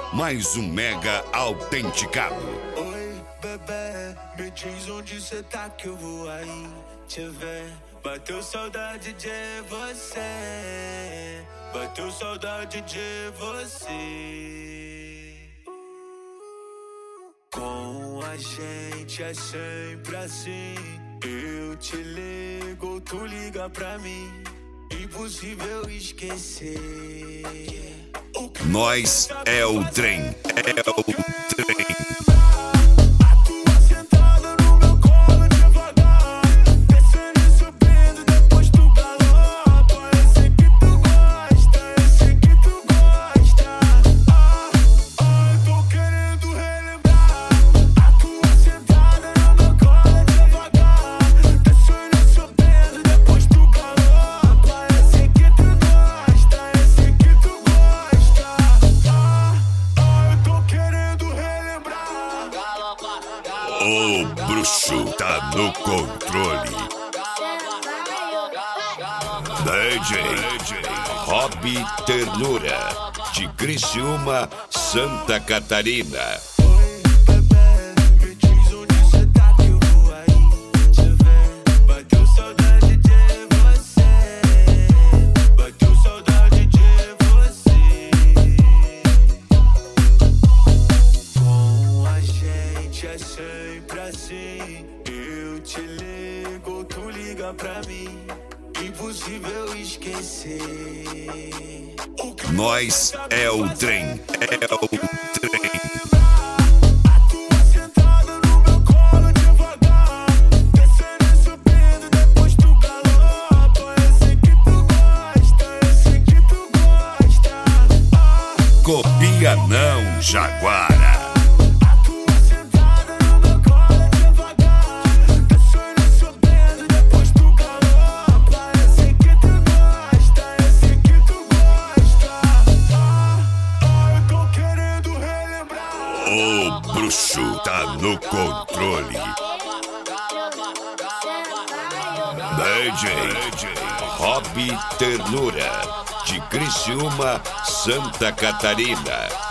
mais um mega autenticado. Oi, bebê, me diz onde cê tá que eu vou aí te ver. Bateu saudade de você, bateu saudade de você. Com a gente é sempre assim. Eu te ligo, tu liga pra mim. Impossível esquecer. Nós é o trem, é o trem. O bruxo tá no controle. DJ Rob Ternura, de Criciúma, Santa Catarina. É sempre assim. Eu te ligo, tu liga pra mim. Impossível esquecer. Nós é o trem, é o trem. Copia não, Jaguara. O bruxo tá no controle. DJ Rob Ternura, de Criciúma, Santa Catarina.